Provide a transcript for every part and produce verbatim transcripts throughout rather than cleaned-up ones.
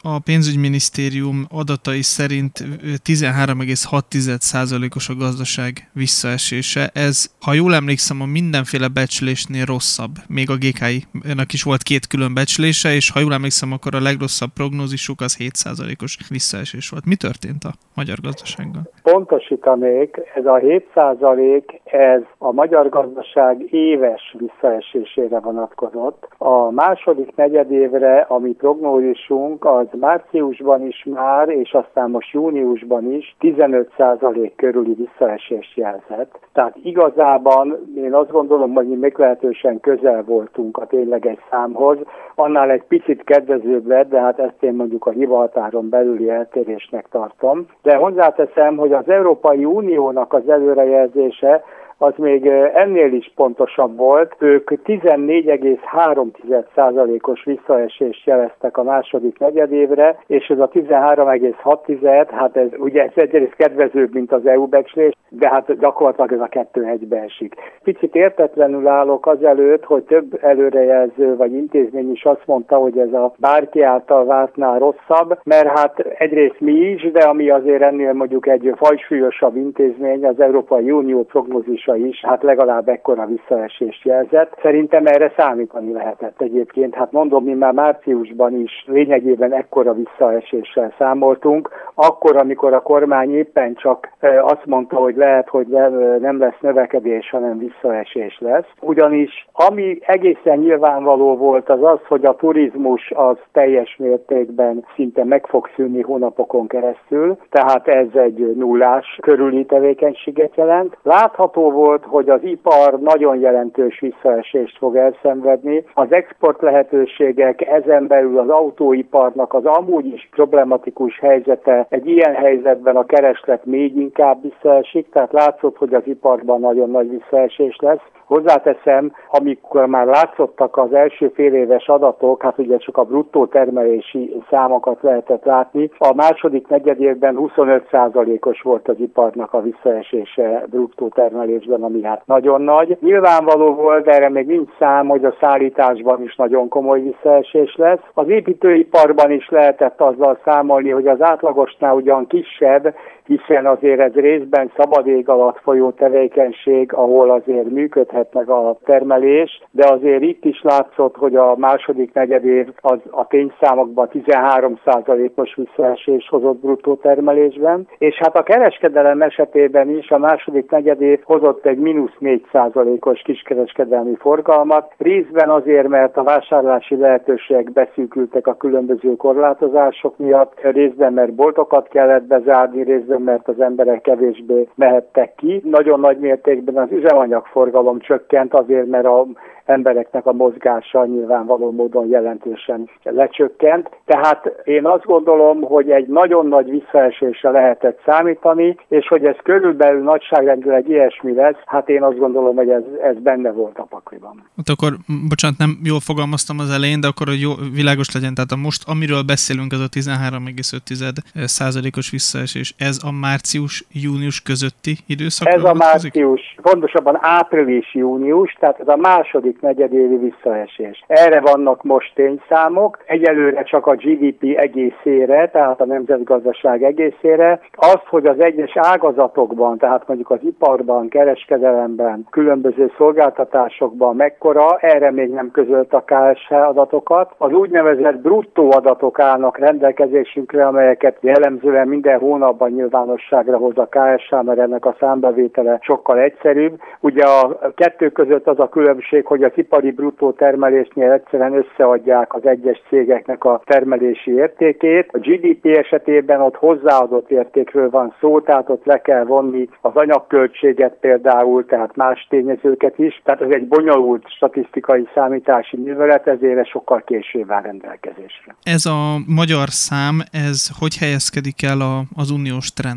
a pénzügyminisztérium adatai szerint tizenhárom egész hat százalékos a gazdaság visszaesése. Ez, ha jól emlékszem, a mindenféle becslésnél rosszabb. Még a gé ká i-nak is volt két külön becslése, és ha jól emlékszem, akkor a legrosszabb prognózisuk az hét százalékos visszaesés volt. Mi történt a magyar gazdasággal? Pontosítanék, ez a hét százalék, ez a magyar gazdaság éves visszaesésére vonatkozott. A második negyedévre, ami prognózisunk, az márciusban is már, és aztán most júniusban is tizenöt százalék körüli visszaesést jelzett. Tehát igazában én azt gondolom, hogy mi meglehetősen közel voltunk a tényleges számhoz, annál egy picit kedvezőbb lett, de hát ezt én mondjuk a hibahatáron belüli eltérésnek tartom. De hozzáteszem, hogy az Európai Uniónak az előrejelzése az még ennél is pontosabb volt. Ők tizennégy egész három százalékos visszaesést jeleztek a második negyedévre, és ez a tizenhárom egész hat, hát ez ugye ez egyrészt kedvezőbb, mint az é u becslés, de hát gyakorlatilag ez a kettő egybe esik. Picit értetlenül állok azelőtt, hogy több előrejelző vagy intézmény is azt mondta, hogy ez a bárki által vártnál rosszabb, mert hát egyrészt mi is, de ami azért ennél mondjuk egy fajsúlyosabb intézmény, az Európai Unió prognózisa is, hát legalább ekkora visszaesést jelzett. Szerintem erre számítani lehetett egyébként. Hát mondom, mi már márciusban is lényegében ekkora visszaeséssel számoltunk, akkor, amikor a kormány éppen csak azt mondta, hogy lehet, hogy nem lesz növekedés, hanem visszaesés lesz. Ugyanis ami egészen nyilvánvaló volt, az az, hogy a turizmus az teljes mértékben szinte meg fog szűnni hónapokon keresztül, tehát ez egy nullás körüli tevékenységet jelent. Látható volt, hogy az ipar nagyon jelentős visszaesést fog elszenvedni. Az export lehetőségek, ezen belül az autóiparnak az amúgy is problematikus helyzete, egy ilyen helyzetben a kereslet még inkább visszaesik, tehát látszott, hogy az iparban nagyon nagy visszaesés lesz. Hozzáteszem, amikor már látszottak az első fél éves adatok, hát ugye csak a bruttó termelési számokat lehetett látni, a második negyedévben huszonöt százalékos volt az iparnak a visszaesése bruttó termelésben, ami hát nagyon nagy. Nyilvánvaló volt, de erre még nincs szám, hogy a szállításban is nagyon komoly visszaesés lesz. Az építőiparban is lehetett azzal számolni, hogy az átlagosnál ugyan kisebb, hiszen azért ez részben szabad ég alatt folyó tevékenység, ahol azért működhet meg a termelés, de azért itt is látszott, hogy a második negyedév az a tényszámokban tizenhárom százalékos visszaesés hozott bruttó termelésben, és hát a kereskedelem esetében is a második negyedév hozott egy mínusz négy százalékos kiskereskedelmi forgalmat, részben azért, mert a vásárlási lehetőségek beszűkültek a különböző korlátozások miatt, részben, mert boltokat kellett bezárni, részben, mert az emberek kevésbé mehettek ki. Nagyon nagy mértékben az üzemanyagforgalom csökkent azért, mert az embereknek a mozgása nyilvánvaló módon jelentősen lecsökkent. Tehát én azt gondolom, hogy egy nagyon nagy visszaesésre lehetett számítani, és hogy ez körülbelül nagyságrendileg ilyesmi lesz, hát én azt gondolom, hogy ez, ez benne volt a pakliban. Hát akkor, bocsánat, nem jól fogalmaztam az elején, de akkor, hogy jó, világos legyen, tehát a most, amiről beszélünk, az a tizenhárom egész öt százalékos visszaesés, ez a március-június közötti időszakra? Ez a március, pontosabban április-június, tehát ez a második negyedévi visszaesés. Erre vannak most tényszámok, egyelőre csak a gé dé pé egészére, tehát a nemzetgazdaság egészére. Azt, hogy az egyes ágazatokban, tehát mondjuk az iparban, kereskedelemben, különböző szolgáltatásokban mekkora, erre még nem közölt a ká es há adatokat. Az úgynevezett bruttó adatok állnak rendelkezésünkre, amelyeket jellemzően minden hónapban nyilvánosságra hoz a ká es há, mert ennek a számbevétele sokkal egyszerűbb. Ugye a kettő között az a különbség, hogy az ipari bruttó termelésnél egyszerűen összeadják az egyes cégeknek a termelési értékét. A gé dé pé esetében ott hozzáadott értékről van szó, tehát ott le kell vonni az anyagköltséget például, tehát más tényezőket is. Tehát ez egy bonyolult statisztikai számítási művelet, ezért sokkal később áll rendelkezésre. Ez a magyar szám, ez hogy helyezkedik el a, az uniós trendbe?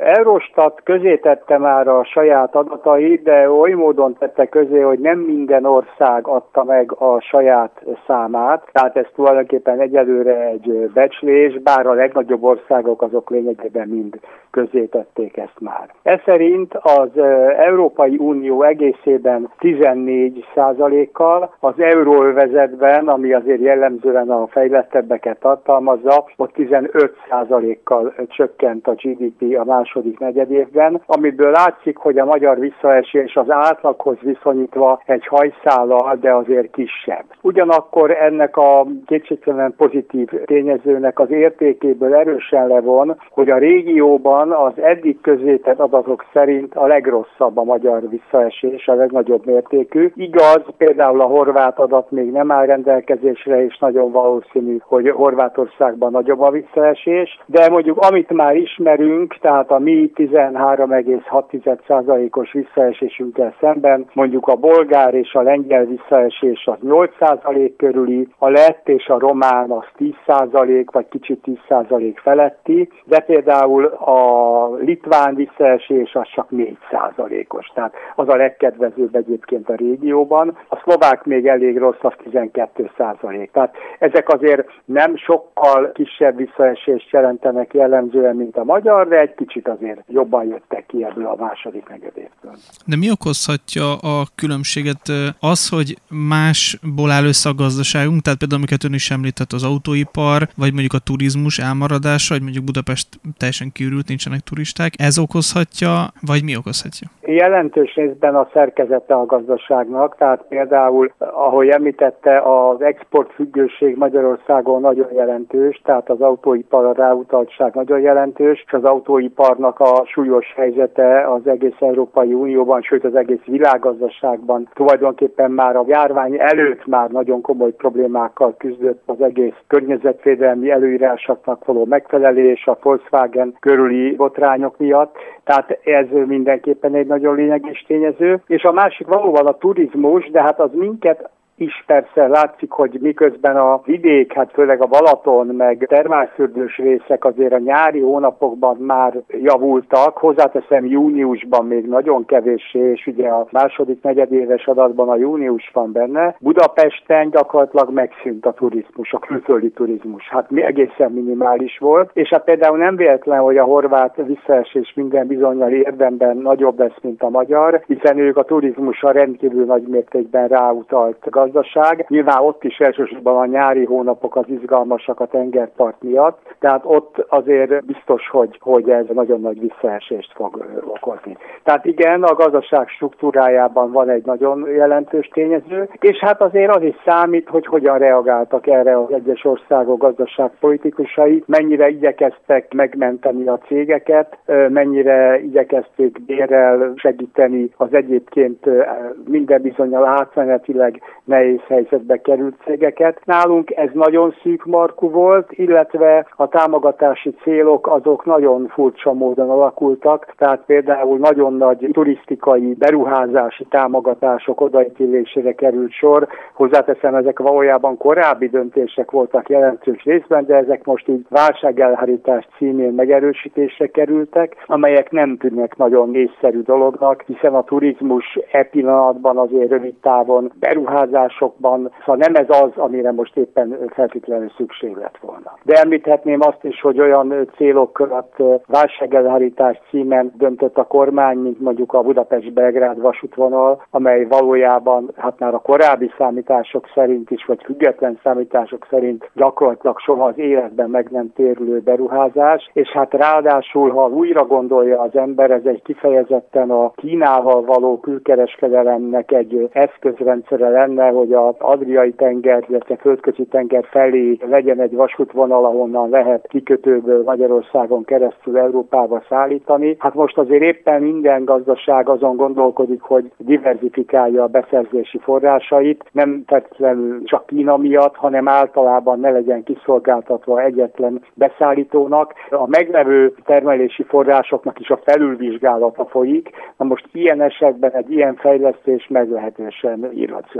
Eurostat közé tette már a saját adatait, de oly módon tette közé, hogy nem minden ország adta meg a saját számát, tehát ez tulajdonképpen egyelőre egy becslés, bár a legnagyobb országok azok lényegében mind közé tették ezt már. Ez szerint az Európai Unió egészében tizennégy százalékkal, az euróövezetben, ami azért jellemzően a fejlettebbeket tartalmazza, ott tizenöt százalékkal csökkent a gé dé pé a második negyedévben, amiből látszik, hogy a magyar visszaesés az átlaghoz viszonyítva egy hajszállal, de azért kisebb. Ugyanakkor ennek a kétségtelen pozitív tényezőnek az értékéből erősen levon, hogy a régióban az eddig közzétett adatok szerint a legrosszabb a magyar visszaesés, a legnagyobb mértékű. Igaz, például a horvát adat még nem áll rendelkezésre, és nagyon valószínű, hogy Horvátországban nagyobb a visszaesés, de mondjuk amit már ismerünk, tehát a mi tizenhárom egész hat százalékos visszaesésünkkel szemben, mondjuk a bolgár és a lengyel visszaesés az nyolc százalék körüli, a lett és a román az tíz százalék, vagy kicsit tíz százalék feletti, de például a litván visszaesés az csak négy százalékos, tehát az a legkedvezőbb egyébként a régióban. A szlovák még elég rossz, az tizenkét százalék. Tehát ezek azért nem sokkal kisebb visszaesést jelentenek jellemzően, mint a magyar, de egy kicsit azért jobban jöttek ki ebből a második negyedévből. De mi okozhatja a különbséget? Az, hogy másból áll össze a gazdaságunk, tehát például amiket ön is említett, az autóipar, vagy mondjuk a turizmus elmaradása, vagy mondjuk Budapest teljesen kiürült, nincsenek turisták, ez okozhatja, vagy mi okozhatja? Jelentős részben a szerkezete a gazdaságnak, tehát például, ahogy említette, az exportfüggőség Magyarországon nagyon jelentős, tehát az autóipar ráutaltság nagyon jelentős, és az autóiparnak a súlyos helyzete az egész Európai Unióban, sőt az egész világgazdaságban tulajdonképpen már a járvány előtt már nagyon komoly problémákkal küzdött az egész környezetvédelmi előírásoknak való megfelelés, a Volkswagen körüli botrányok miatt, tehát ez mindenképpen egy nagyon lényeges tényező. És a másik valóban a turizmus, de hát az minket is persze látszik, hogy miközben a vidék, hát főleg a Balaton, meg termálfürdős részek azért a nyári hónapokban már javultak, hozzáteszem júniusban még nagyon kevéssé, és ugye a második negyedéves adatban a június van benne. Budapesten gyakorlatilag megszűnt a turizmus, a külföldi turizmus, hát egészen minimális volt, és hát például nem véletlen, hogy a horvát visszaesés minden bizonnyal érdemben nagyobb lesz, mint a magyar, hiszen ők a turizmusra rendkívül nagy mértékben ráutalt gazdaság. Nyilván ott is elsősorban a nyári hónapok az izgalmasak a tengerpart miatt, tehát ott azért biztos, hogy, hogy ez nagyon nagy visszaesést fog okozni. Tehát igen, a gazdaság struktúrájában van egy nagyon jelentős tényező, és hát azért az is számít, hogy hogyan reagáltak erre az egyes országok gazdaságpolitikusai, mennyire igyekeztek megmenteni a cégeket, mennyire igyekezték bérrel segíteni az egyébként minden bizonnyal átmenetileg nehéz helyzetbe került cégeket. Nálunk ez nagyon szűk markú volt, illetve a támogatási célok azok nagyon furcsa módon alakultak, tehát például nagyon nagy turisztikai beruházási támogatások odaítélésére került sor. Hozzáteszem, ezek valójában korábbi döntések voltak jelentős részben, de ezek most így válságelhárítás címén megerősítésre kerültek, amelyek nem tűnnek nagyon észszerű dolognak, hiszen a turizmus e pillanatban azért rövid távon beruházásokban, szóval nem ez az, amire most éppen feltétlenül szükség lett volna. De említhetném azt is, hogy olyan célokat válságelhárítás címen döntött a kormány, mint mondjuk a Budapest-Belgrád vasútvonal, amely valójában hát már a korábbi számítások szerint is, vagy független számítások szerint gyakorlatilag soha az életben meg nem térülő beruházás, és hát ráadásul, ha újra gondolja az ember, ez egy kifejezetten a Kínával való külkereskedelemnek egy eszközrendszere lenne, hogy az Adriai tenger, illetve Földközi tenger felé legyen egy vasútvonal, ahonnan lehet kikötőből Magyarországon keresztül Európába szállítani. Hát most azért éppen minden gazdaság azon gondolkodik, hogy diverzifikálja a beszerzési forrásait, nem feltétlenül csak Kína miatt, hanem általában ne legyen kiszolgáltatva egyetlen beszállítónak. A meglevő termelési forrásoknak is a felülvizsgálata folyik. Na most ilyen esetben egy ilyen fejlesztés meglehetősen irracionális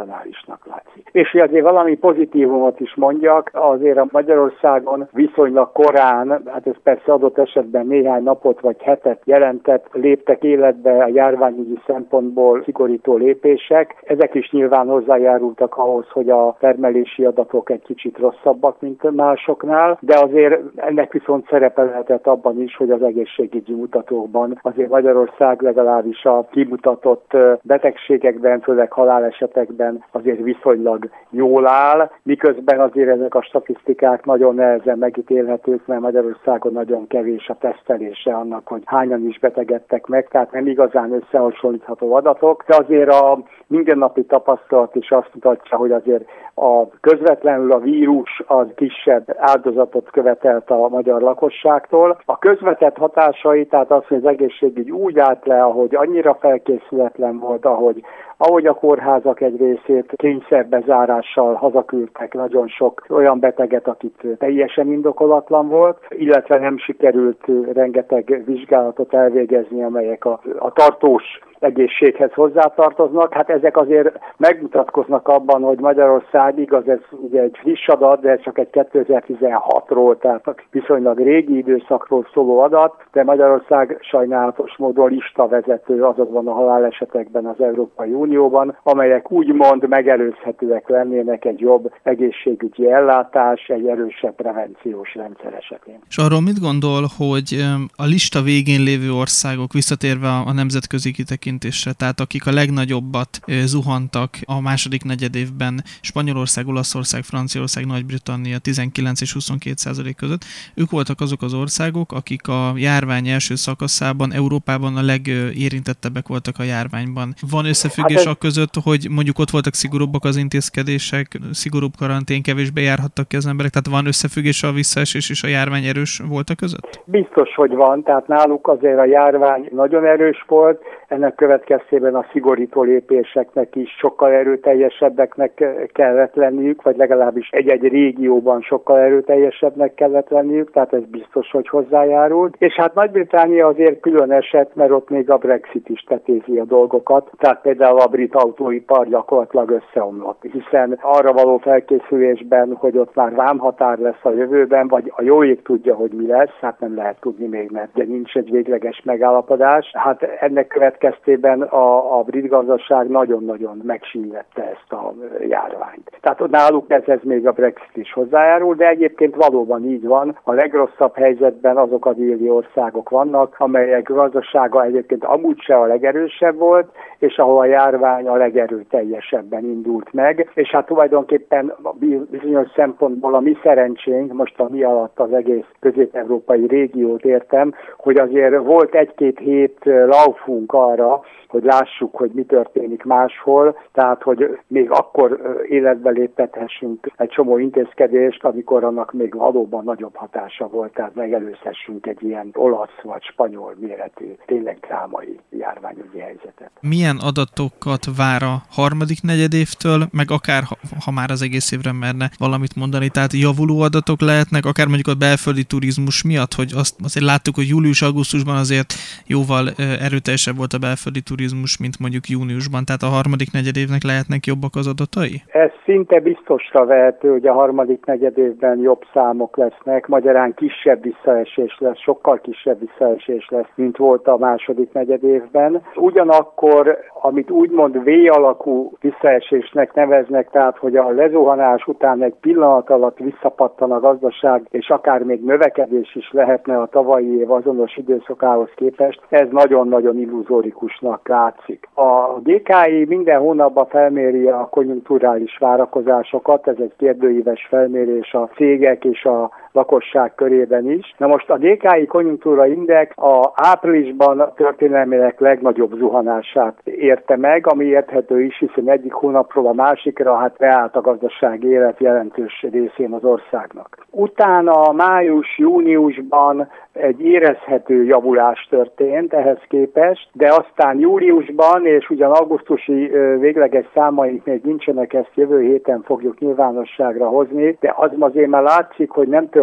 változásnak látszik. És hogy azért valami pozitívumot is mondjak, azért a Magyarországon viszonylag korán, hát ez persze adott esetben néhány napot vagy hetet jelentett, léptek életbe a járványügyi szempontból szigorító lépések. Ezek is nyilván hozzájárultak ahhoz, hogy a termelési adatok egy kicsit rosszabbak, mint másoknál, de azért ennek viszont szerepe lehetett abban is, hogy az egészségügyi mutatókban azért Magyarország legalábbis a kimutatott betegségekben, főleg halálesetekben azért viszonylag jól áll, miközben azért ezek a statisztikák nagyon nehezen megítélhetők, mert Magyarországon nagyon kevés a tesztelése annak, hogy hányan is betegedtek meg, tehát nem igazán összehasonlítható adatok, de azért a mindennapi tapasztalat is azt mutatja, hogy azért a közvetlenül a vírus az kisebb áldozatot követelt a magyar lakosságtól. A közvetett hatásai, tehát az, hogy az egészségügy úgy állt le, ahogy annyira felkészületlen volt, ahogy ahogy a kórházak egy részét kényszerbezárással hazaküldtek nagyon sok olyan beteget, akit teljesen indokolatlan volt, illetve nem sikerült rengeteg vizsgálatot elvégezni, amelyek a, a tartós egészséghez hozzátartoznak. Hát ezek azért megmutatkoznak abban, hogy Magyarország, igaz, ez ugye egy friss adat, de ez csak egy kétezer-tizenhatról, tehát viszonylag régi időszakról szóló adat, de Magyarország sajnálatos módon listavezető azokban a halálesetekben az Európai Unióban, amelyek úgymond megelőzhetőek lennének egy jobb egészségügyi ellátás, egy erősebb prevenciós rendszer esetén. És arról mit gondol, hogy a lista végén lévő országok, visszatérve a nemzetközi kitekintésre, tehát akik a legnagyobbat zuhantak a második negyedévben, Spanyolország, Olaszország, Franciaország, Nagy-Britannia tizenkilenc és huszonkét százalék között, ők voltak azok az országok, akik a járvány első szakaszában Európában a legérintettebbek voltak a járványban. Van összefüggés hát ez... a között, hogy mondjuk ott voltak szigorúbbak az intézkedések, szigorúbb karantén, kevésbé járhattak ki az emberek, tehát van összefüggés a visszaesés és a járvány erős volt a között? Biztos, hogy van, tehát náluk azért a járvány nagyon erős volt, ennek következtében a szigorító lépéseknek is sokkal erőteljesebbeknek kellett lenniük, vagy legalábbis egy-egy régióban sokkal erőteljesebbnek kellett lenniük, tehát ez biztos, hogy hozzájárult. És hát Nagy-Britannia azért külön eset, mert ott még a Brexit is tetézi a dolgokat, tehát például a brit autóipar gyakorlatilag összeomlott, hiszen arra való felkészülésben, hogy ott már vámhatár lesz a jövőben, vagy a jó ég tudja, hogy mi lesz, hát nem lehet tudni még, mert ugye nincs egy végleges megállapodás. Hát ennek következtében a, a brit gazdaság nagyon-nagyon megsínylette ezt a járványt. Tehát náluk ez, ez még a Brexit is hozzájárul, de egyébként valóban így van. A legrosszabb helyzetben azok a déli országok vannak, amelyek gazdasága egyébként amúgy se a legerősebb volt, és ahol a járvány a legerőteljesebben indult meg, és hát tulajdonképpen bizonyos szempontból a mi szerencsénk, most a mi alatt az egész közép-európai régiót értem, hogy azért volt egy-két hét laufunk arra, hogy lássuk, hogy mi történik máshol, tehát hogy még akkor életbe léptethessünk egy csomó intézkedést, amikor annak még valóban nagyobb hatása volt, tehát megelőzhessünk egy ilyen olasz vagy spanyol méretű, tényleg drámai járványügyi helyzetet. Milyen adatokat vár a harmadik negyedévtől, meg akár, ha, ha már az egész évre merne valamit mondani, tehát javuló adatok lehetnek, akár mondjuk a belföldi turizmus miatt, hogy azt azért láttuk, hogy július-augusztusban azért jóval erőteljesebb volt a belföldi turizmus, mint mondjuk júniusban, tehát a harmadik negyedévnek lehetnek jobbak az adatai? Ez szinte biztosra vehető, hogy a harmadik negyedévben jobb számok lesznek, magyarán kisebb visszaesés lesz, sokkal kisebb visszaesés lesz, mint volt a második negyedévben. Ugyanakkor, amit úgymond V-alakú visszaesésnek neveznek, tehát hogy a lezuhanás után egy pillanat alatt visszapattan a gazdaság, és akár még növekedés is lehetne a tavalyi év azonos időszakához képest, ez nagyon-nagyon illuzórikusnak látszik. A gé ká i minden hónapban felméri a konjunkturális várakozásokat, ez egy kérdőíves felmérés a cégek és a lakosság körében is. Na most a gé ká i konjunktúra index a áprilisban történelmileg legnagyobb zuhanását érte meg, ami érthető is, hiszen egyik hónapról a másikra hát leállt a gazdasági élet jelentős részén az országnak. Utána május-júniusban egy érezhető javulás történt ehhez képest, de aztán júliusban, és ugyan augusztusi végleges számaink még nincsenek, ezt jövő héten fogjuk nyilvánosságra hozni, de az azért már látszik, hogy nem történt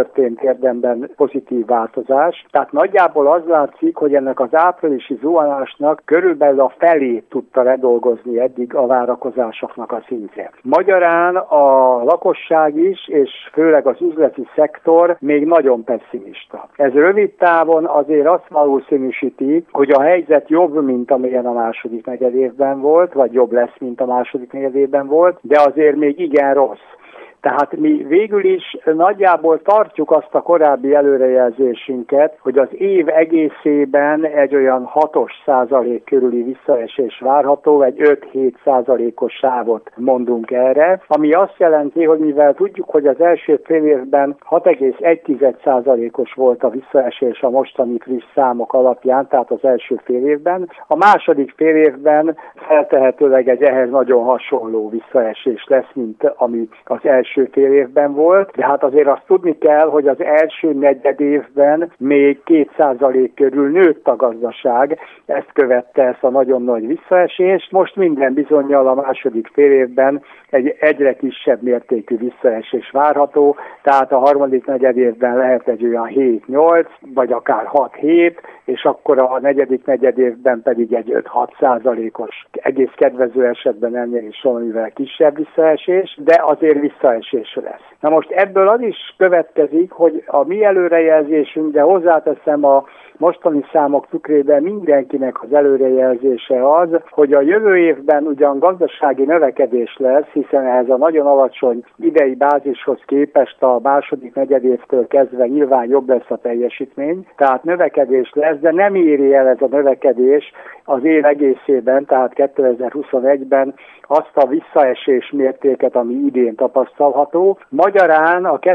történt érdemben pozitív változás. Tehát nagyjából az látszik, hogy ennek az áprilisi zuhanásnak körülbelül a felét tudta ledolgozni eddig a várakozásoknak a szintje. Magyarán a lakosság is, és főleg az üzleti szektor még nagyon pessimista. Ez rövid távon azért azt valószínűsíti, hogy a helyzet jobb, mint amilyen a második negyedévben volt, vagy jobb lesz, mint a második negyedévben volt, de azért még igen rossz. Tehát mi végül is nagyjából tartjuk azt a korábbi előrejelzésünket, hogy az év egészében egy olyan hatos százalék körüli visszaesés várható, egy öt-hét százalékos sávot mondunk erre, ami azt jelenti, hogy mivel tudjuk, hogy az első fél évben hat egész egy százalékos volt a visszaesés a mostani friss számok alapján, tehát az első fél évben, a második fél évben feltehetőleg egy ehhez nagyon hasonló visszaesés lesz, mint ami az első első fél évben volt, de hát azért azt tudni kell, hogy az első negyed évben még két százalék körül nőtt a gazdaság, ezt követte ezt a nagyon nagy visszaesést. Most minden bizonnyal a második fél évben egy egyre kisebb mértékű visszaesés várható, tehát a harmadik negyed évben lehet egy olyan hét-nyolc, vagy akár hat-hét, és akkor a negyedik negyed évben pedig egy öt-hat százalékos, egész kedvező esetben ennél is valamivel kisebb visszaesés, de azért visszaesés lesz. Na most ebből az is következik, hogy a mi előrejelzésünk, de hozzáteszem a mostani számok tükrében mindenkinek az előrejelzése az, hogy a jövő évben ugyan gazdasági növekedés lesz, hiszen ehhez a nagyon alacsony idei bázishoz képest a második negyedévtől kezdve nyilván jobb lesz a teljesítmény, tehát növekedés lesz, de nem éri el ez a növekedés az év egészében, tehát kétezer-huszonegyben azt a visszaesés mértéket, ami idén tapasztalható. Magyarán a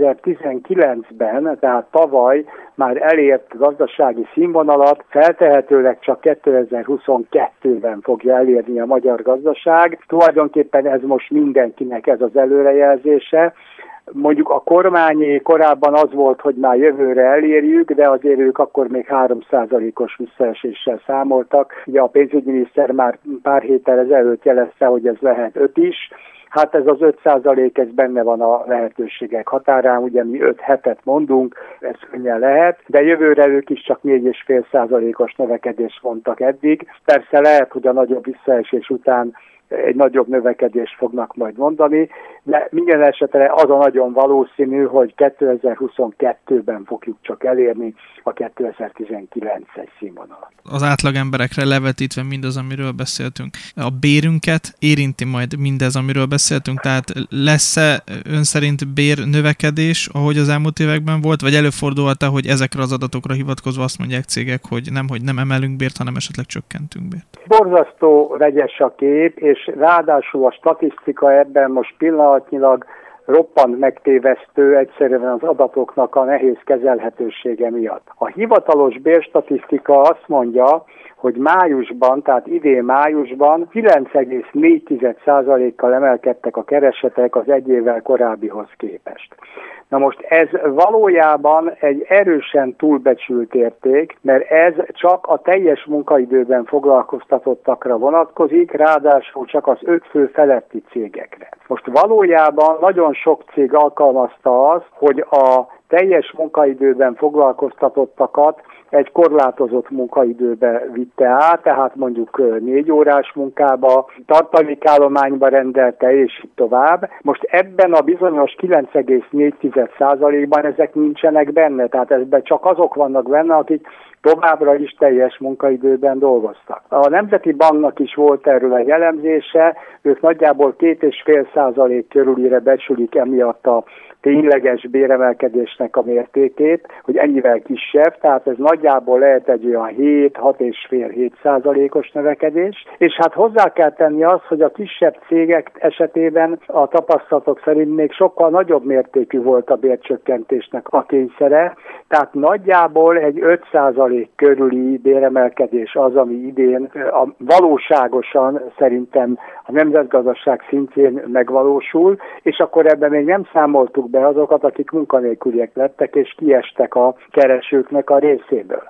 kétezer-tizenkilencben, tehát tavaly már elért gazdasági színvonalat feltehetőleg csak kétezer-huszonkettőben fogja elérni a magyar gazdaság. Tulajdonképpen ez most mindenkinek ez az előrejelzése. Mondjuk a kormányé korábban az volt, hogy már jövőre elérjük, de azért ők akkor még három százalékos visszaeséssel számoltak. Ugye a pénzügyminiszter már pár héttel ezelőtt jelezte, hogy ez lehet öt is. Hát ez az öt százalék, ez benne van a lehetőségek határán, ugye mi öt hetet mondunk, ez könnyen lehet, de jövőre ők is csak négy egész öt százalékos növekedést mondtak eddig. Persze lehet, hogy a nagyobb visszaesés után egy nagyobb növekedést fognak majd mondani, de minden esetre az a nagyon valószínű, hogy kétezer-huszonkettőben fogjuk csak elérni a kétezer-tizenkilences színvonalat. Az átlag emberekre levetítve mindaz, amiről beszéltünk. A bérünket érinti majd mindez, amiről beszéltünk, tehát lesz-e ön szerint bérnövekedés, ahogy az elmúlt években volt, vagy előfordulhat-e, hogy ezekre az adatokra hivatkozva azt mondják cégek, hogy nem, hogy nem emelünk bért, hanem esetleg csökkentünk bért? Borzasztó vegyes a kép, és ráadásul a statisztika ebben most pillanatnyilag roppant megtévesztő egyszerűen az adatoknak a nehéz kezelhetősége miatt. A hivatalos bérstatisztika azt mondja, hogy májusban, tehát idén májusban kilenc egész négy százalékkal emelkedtek a keresetek az egy évvel korábbihoz képest. Na most ez valójában egy erősen túlbecsült érték, mert ez csak a teljes munkaidőben foglalkoztatottakra vonatkozik, ráadásul csak az öt fő feletti cégekre. Most valójában nagyon sok cég alkalmazta azt, hogy a teljes munkaidőben foglalkoztatottakat egy korlátozott munkaidőbe vitte át, tehát mondjuk négy órás munkába, tartalékállományba rendelte, és így tovább. Most ebben a bizonyos kilenc egész négy százalékban ezek nincsenek benne, tehát ebben csak azok vannak benne, akik továbbra is teljes munkaidőben dolgoztak. A Nemzeti Banknak is volt erről egy elemzése, ők nagyjából két és fél százalék körülire becsülik emiatt a tényleges béremelkedésnek a mértékét, hogy ennyivel kisebb, tehát ez nagyjából lehet egy olyan hét-hat és fél-hét százalékos növekedés, és hát hozzá kell tenni azt, hogy a kisebb cégek esetében a tapasztalatok szerint még sokkal nagyobb mértékű volt a bércsökkentésnek a kényszere, tehát nagyjából egy öt százalék körüli béremelkedés az, ami idén a valóságosan szerintem a nemzetgazdaság szintjén megvalósul, és akkor ebben még nem számoltuk be azokat, akik munkanélküliek lettek és kiestek a keresőknek a részéből.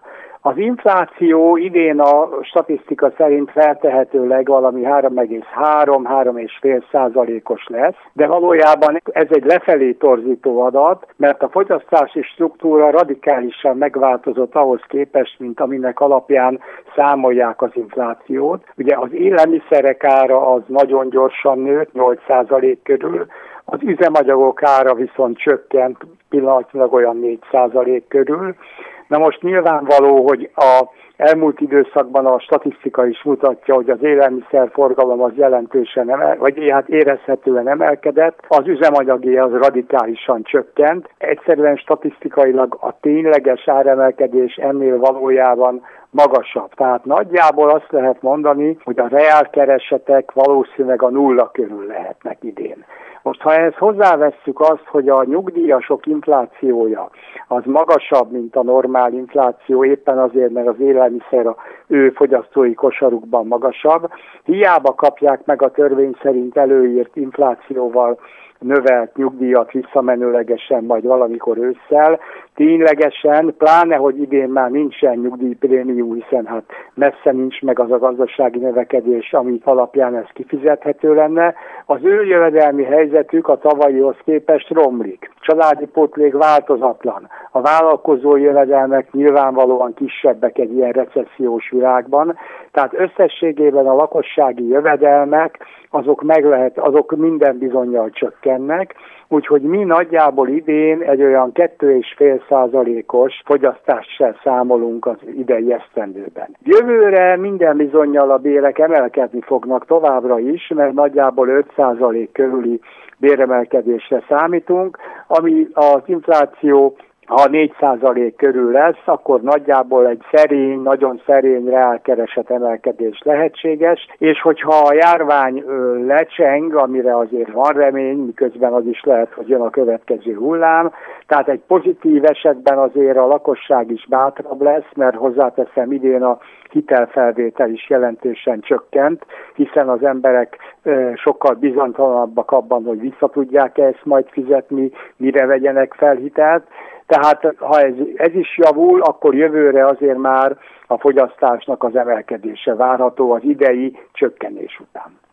Az infláció idén a statisztika szerint feltehetőleg valami három egész három három egész öt százalékos lesz, de valójában ez egy lefelé torzító adat, mert a fogyasztási struktúra radikálisan megváltozott ahhoz képest, mint aminek alapján számolják az inflációt. Ugye az élelmiszerek ára az nagyon gyorsan nőtt, nyolc százalék körül, az üzemanyagok ára viszont csökkent pillanatnyilag olyan négy százalék körül. Na most nyilvánvaló, hogy a elmúlt időszakban a statisztika is mutatja, hogy az élelmiszerforgalom az jelentősen emel, vagy hát érezhetően emelkedett, az üzemanyagé az radikálisan csökkent. Egyszerűen statisztikailag a tényleges áremelkedés ennél valójában magasabb. Tehát nagyjából azt lehet mondani, hogy a reálkeresetek valószínűleg a nulla körül lehetnek idén. Most ha ezt hozzávesszük azt, hogy a nyugdíjasok inflációja az magasabb, mint a normál infláció, éppen azért, mert az élelmiszer a ő fogyasztói kosarukban magasabb, hiába kapják meg a törvény szerint előírt inflációval növelt nyugdíjat visszamenőlegesen majd valamikor ősszel, ténylegesen, pláne, hogy idén már nincsen nyugdíjprémium, hiszen hát messze nincs meg az a gazdasági növekedés, ami alapján ez kifizethető lenne, az ő jövedelmi helyzetük a tavalyihoz képest romlik. Családi pótlék változatlan. A vállalkozó jövedelmek nyilvánvalóan kisebbek egy ilyen recessziós világban, tehát összességében a lakossági jövedelmek azok meg lehet, azok minden bizonnyal csökkennek, úgyhogy mi nagyjából idén egy olyan két egész öt százalékos fogyasztással számolunk az idei esztendőben. Jövőre minden bizonnyal a bérek emelkedni fognak továbbra is, mert nagyjából öt százalék körüli béremelkedésre számítunk, ami az infláció ha négy százalék körül lesz, akkor nagyjából egy szerény, nagyon szerény reálkereset emelkedés lehetséges, és hogyha a járvány ö, lecseng, amire azért van remény, miközben az is lehet, hogy jön a következő hullám, tehát egy pozitív esetben azért a lakosság is bátrabb lesz, mert hozzáteszem idén a hitelfelvétel is jelentősen csökkent, hiszen az emberek ö, sokkal bizonytalanabbak abban, hogy vissza tudják-e ezt majd fizetni, mire vegyenek fel hitelt. Tehát ha ez, ez is javul, akkor jövőre azért már a fogyasztásnak az emelkedése várható az idei csökkenés után.